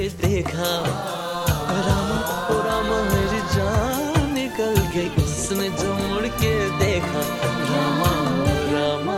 देखा, रामा ओ रामा मेरी जान निकल गई, उसने जो मुड़ के देखा, रामा ओ Rama.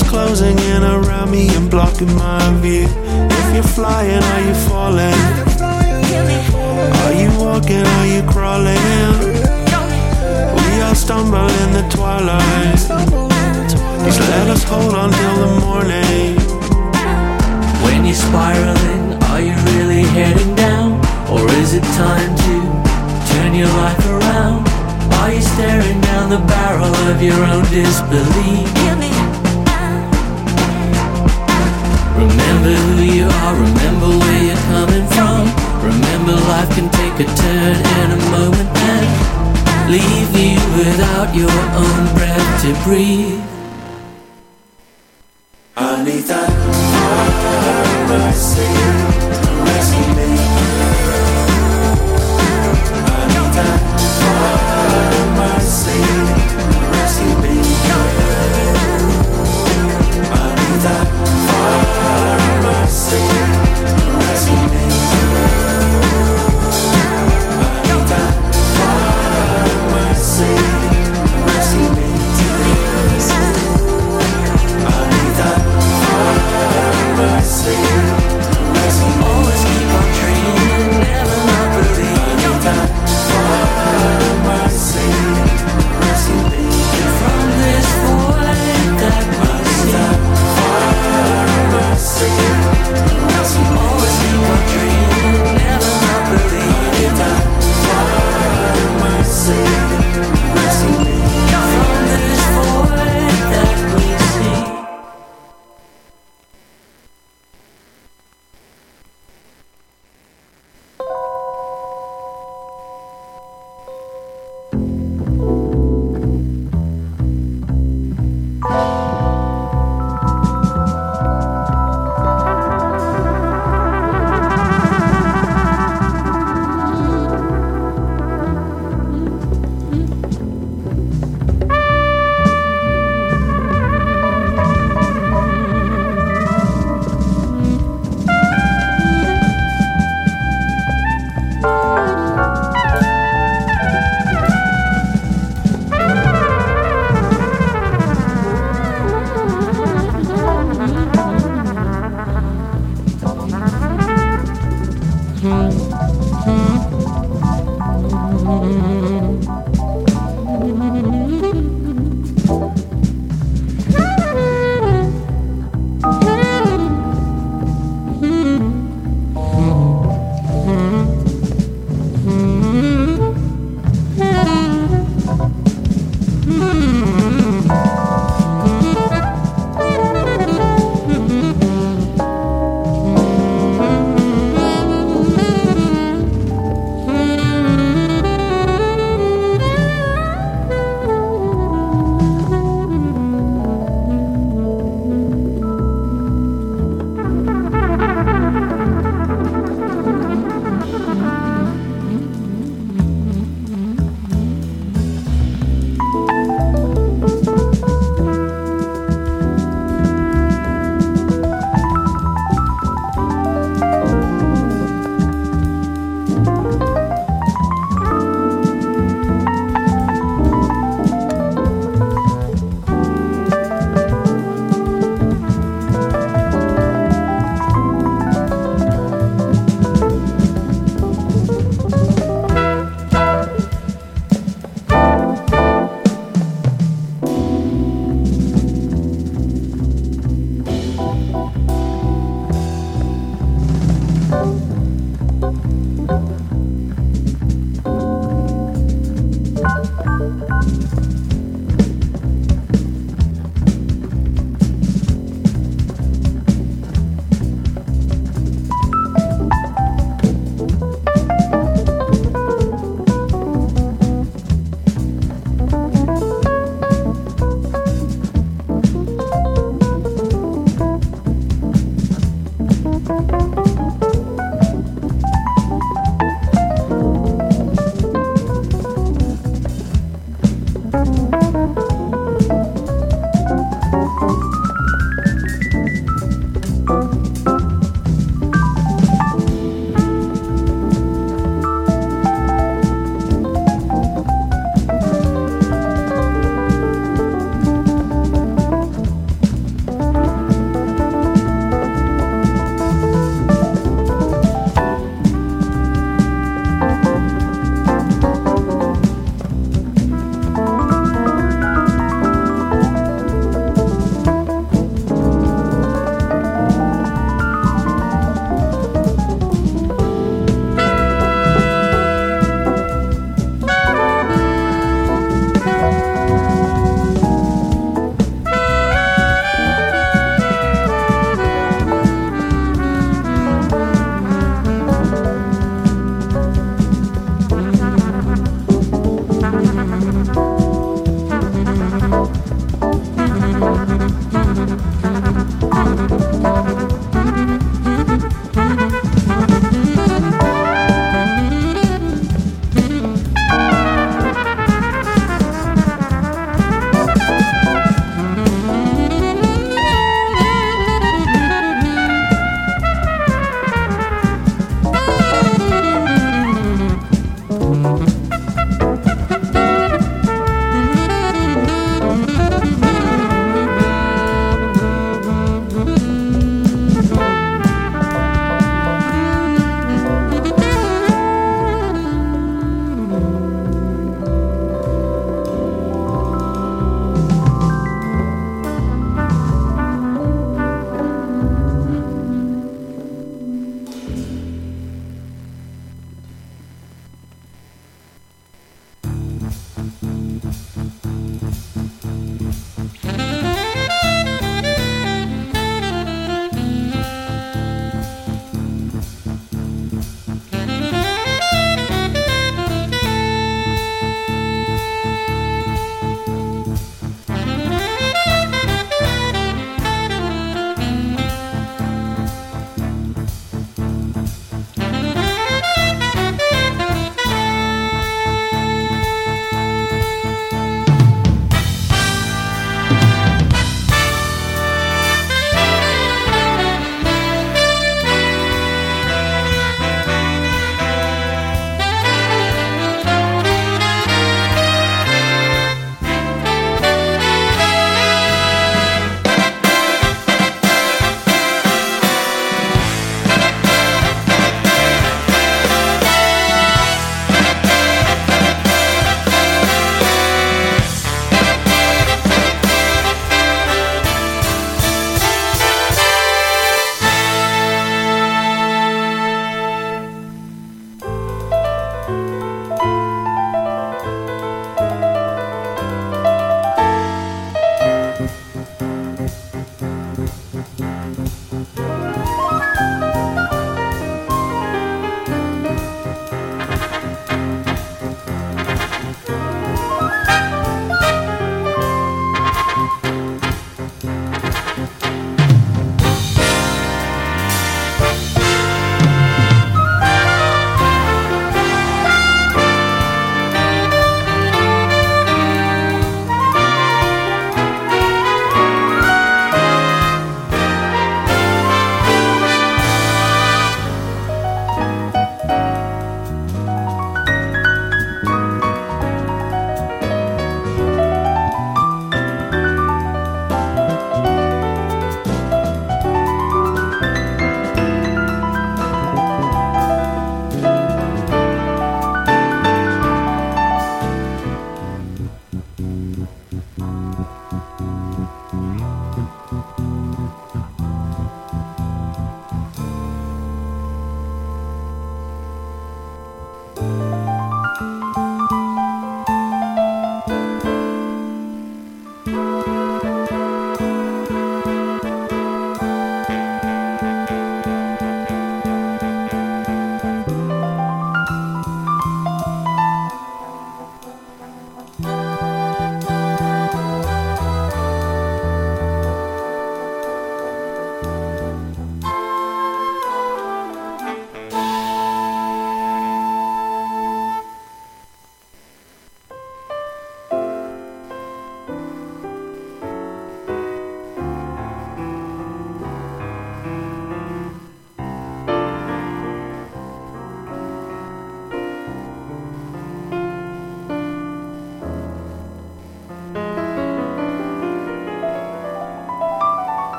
Walls closing in around me and blocking my view. If you're flying, are you falling? Are you walking, are you crawling? We all stumble in the twilight. Just let us hold on till the morning. When you're spiraling, are you really heading down? Or is it time to turn your life around? Are you staring down the barrel of your own disbelief? Remember who you are, remember where you're coming from. Remember life can take a turn in a moment and leave you without your own breath to breathe. I need that mercy, rescue me. I need that mercy, rescue me. I need that mercy, rescue me. I need that mercy, rescue me. I need that mercy, rescue me. Always keep on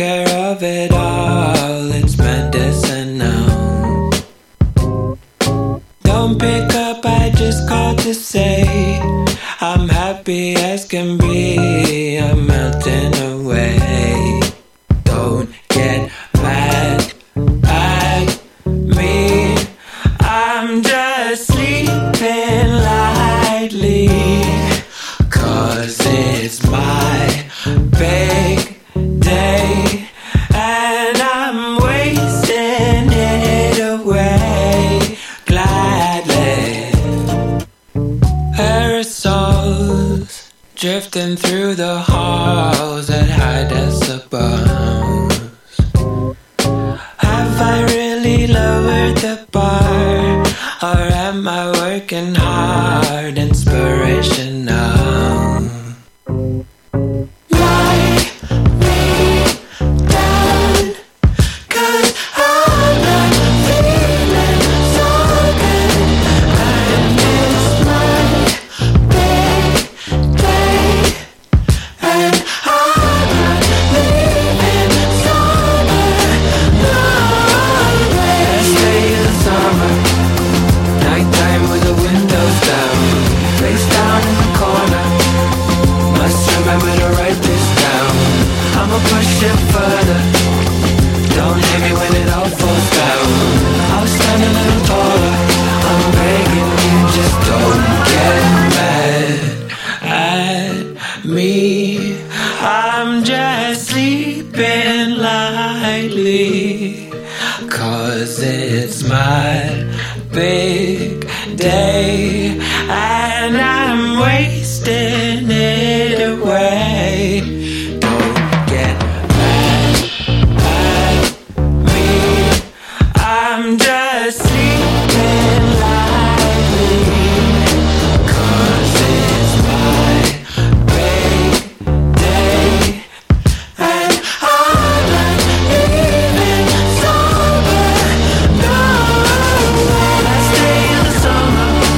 care of it all, it's medicinal. Don't pick up, I just called to say I'm happy as can be, I'm melting away. Don't get mad at me, I'm just sleeping lightly, 'cause it's my big day and I'm wasting it away gladly. Aerosols drifting through the halls at high decibels. Have I really lowered the bar, or am I working hard, inspirational? Lie me down, 'cause I'm not feeling so good, and it's my big day, and I'm not leaving summer, no way. Last day of the summer, nighttime with the windows down, face down in the corner, must remember to write this down. I'ma push it further, don't hit me when it all falls down. I'll stand a little taller, I'm begging you, just don't get mad at me. I'm just sleeping lightly, 'cause it's my big day and I'm wasting it away. Don't get mad at me, I'm just sleeping lightly, 'cause it's my big day and I'm not even sober, no way. Last day of the summer,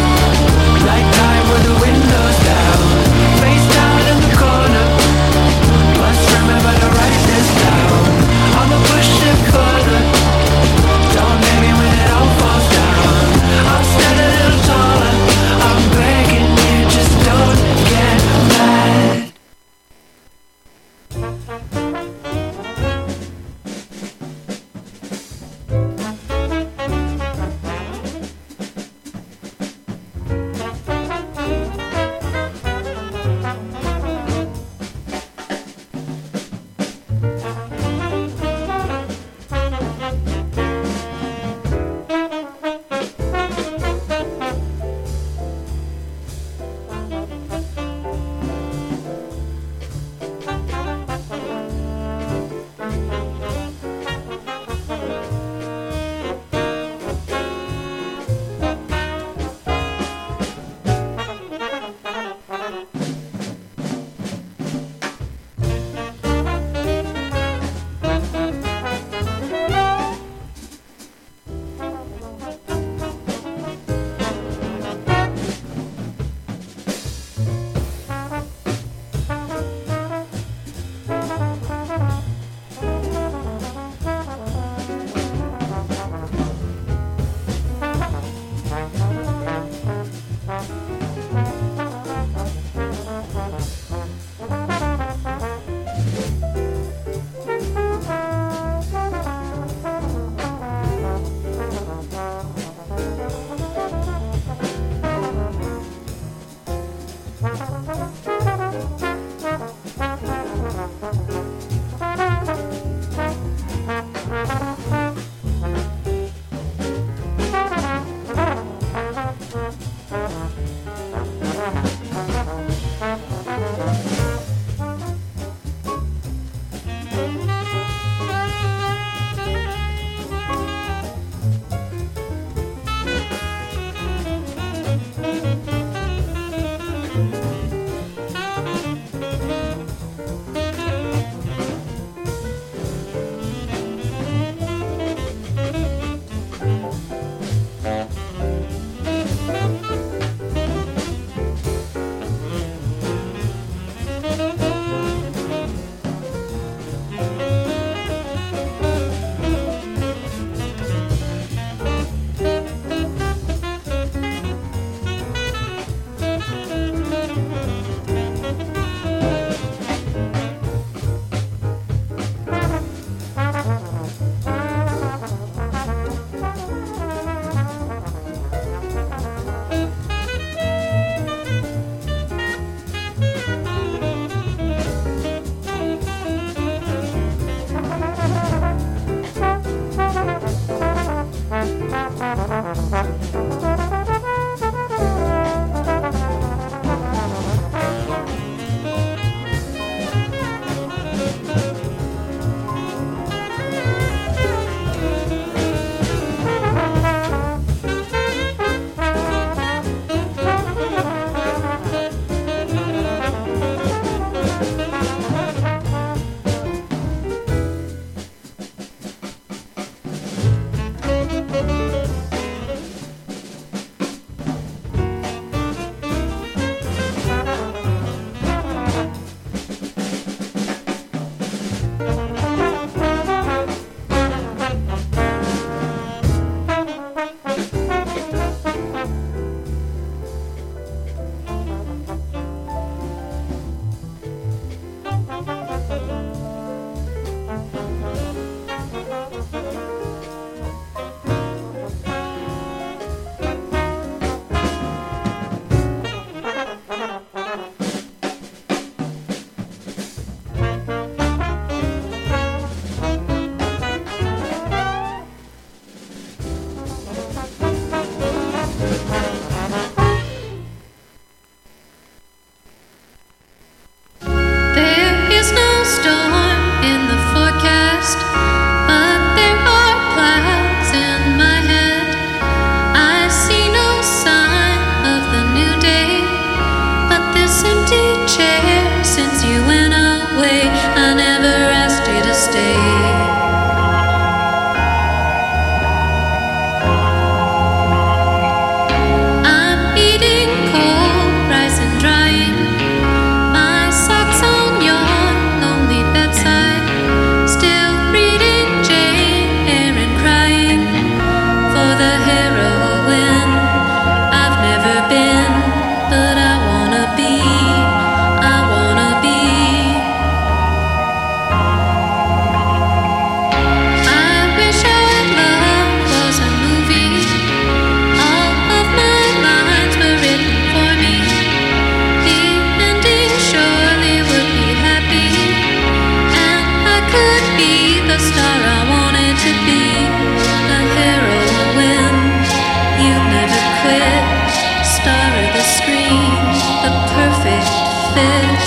fish.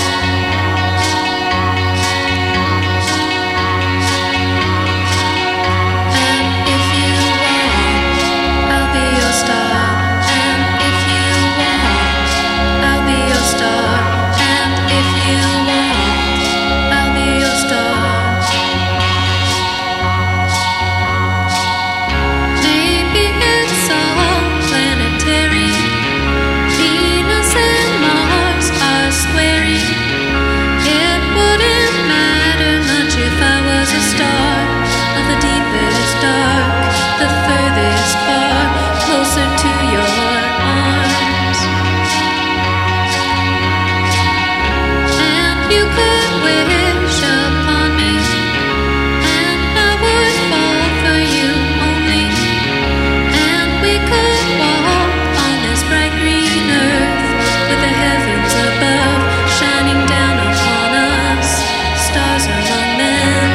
And if you want, I'll be your star. And if you want, I'll be your star. And if you want, I'll be your star. Maybe it's all planetary. Venus and Mars are squaring. It wouldn't matter much if I was a star of the deepest dark, the furthest far, closer to your arms. And you could wish upon me, and I would fall for you only. And we could walk on this bright green earth with the heavens above shining down upon us, stars among men.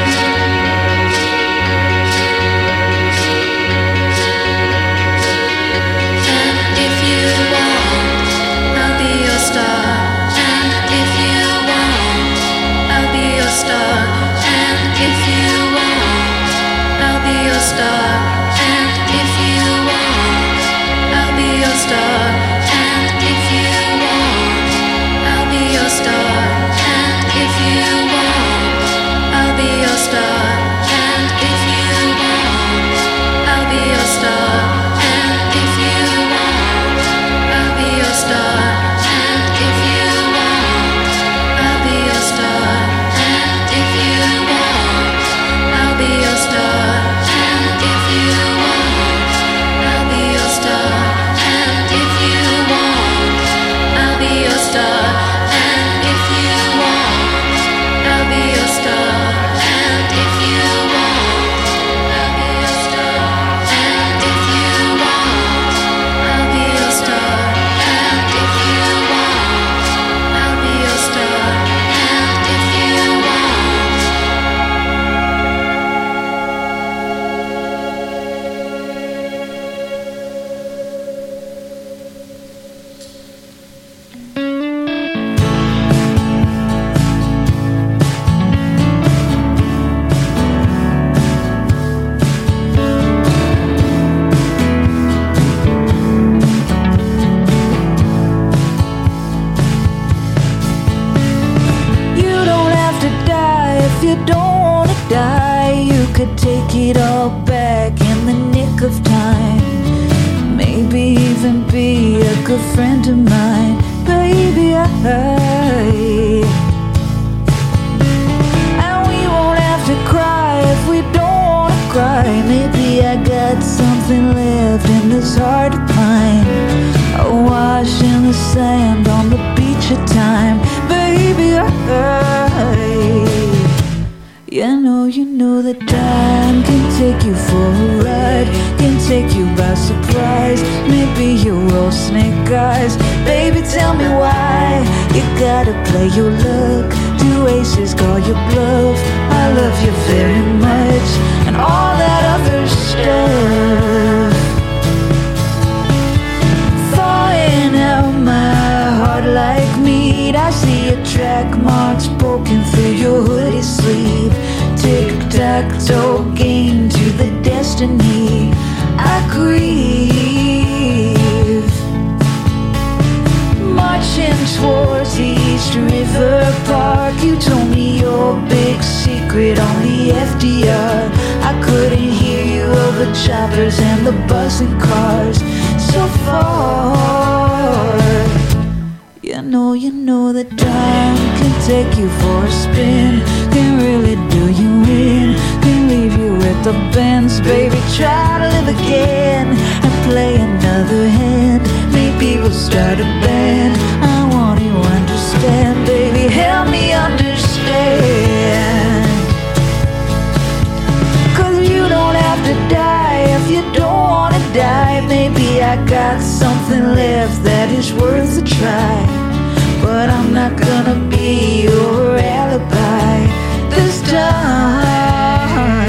And if you want, I'll be your star. And if you want, I'll be your star. And if you want, I'll be your star. And if you want, I'll be your star. And if you want, I'll be your star. And if you want, I'll be your star. And if you want, I'll be your star. And if you want, I'll be your star. And if you want, I'll be your star. And if you want, I'll be your star. And if you want, I'll be your star. And if you want, I'll be your star. And if you want, I'll be your star. And if you want, I'll be your star. And if you want, I'll be your star. And if you want, I'll be your star. And if you want. You don't have to die if you don't wanna die. You could take it all back in the nick of time. Maybe even be a good friend of mine, baby. And we won't have to cry if we don't wanna cry. Maybe I got something left in this heart of mine. A wash in the sand on the beach of time, baby. You know that time can take you for a ride, can take you by surprise. Maybe you're all snake eyes, baby. Tell me why you gotta play your luck. Do aces call your bluff? I love you very much, and all that other stuff. Thawing out my heart like meat. I see a track marks poking through your hoodie sleeve. Tic-tac-toe game to the destiny I grieve. Marching towards East River Park. You told me your big secret on the FDR. I couldn't hear you over choppers and the buzzing cars so far. You know that time can take you for a spin, can really do you in, can leave you with the bends. Baby, try to live again and play another hand. Maybe we'll start a band. I want you to understand, baby. Help me understand. 'Cause you don't have to die if you don't wanna die. Maybe I got something left that is worth a try, but I'm not gonna be your alibi this time.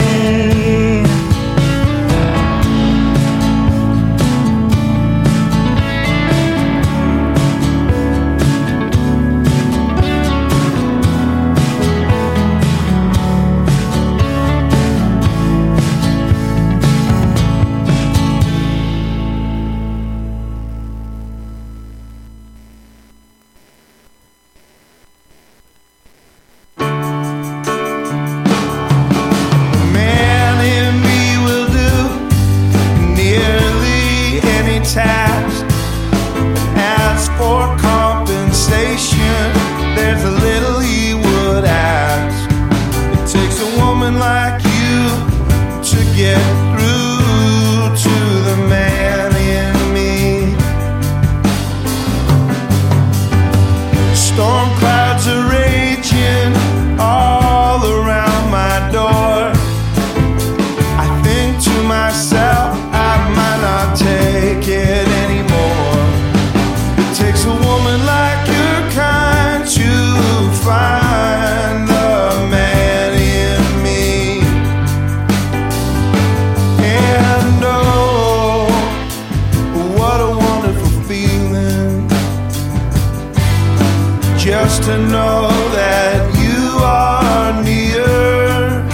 just to know that you are near.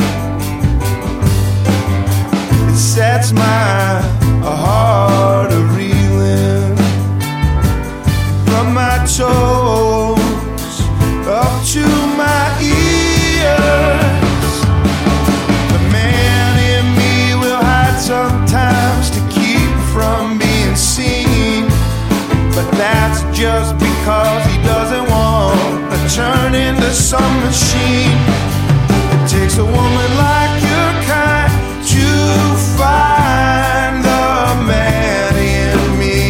It sets my heart a-reeling from my toes up to my ears. The man in me will hide sometimes to keep from being seen, but that's just because he doesn't want to turn into some machine. It takes a woman like your kind to find the man in me.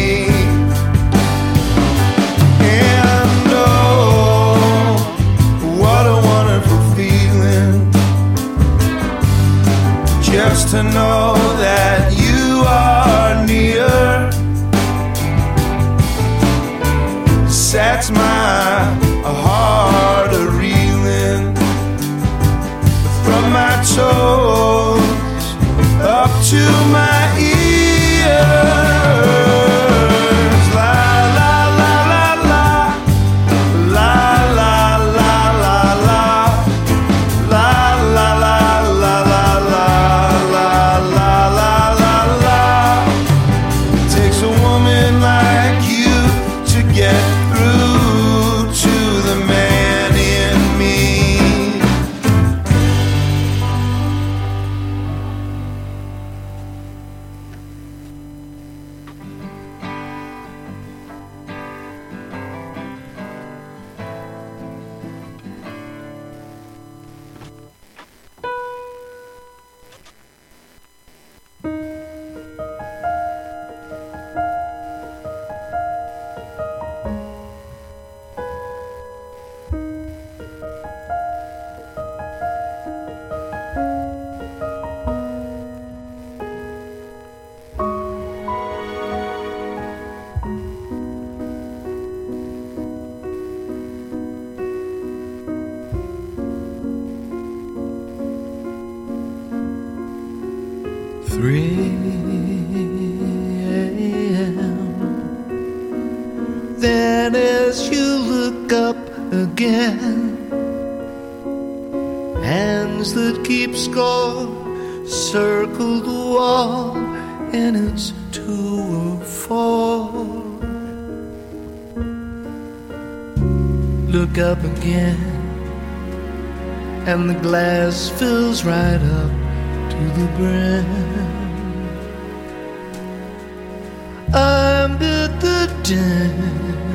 And oh, what a wonderful feeling, just to know that you are near. Sets my heart a-reeling from my toes up to my ears. La la la la la, la la la la la, la la la la la la, la la la la. It takes a woman like you to get to the man in me. Then as you look up again, hands that keep score circle the wall, and it's 2 or 4. Look up again, and the glass fills right up to the brim. I'm at the den,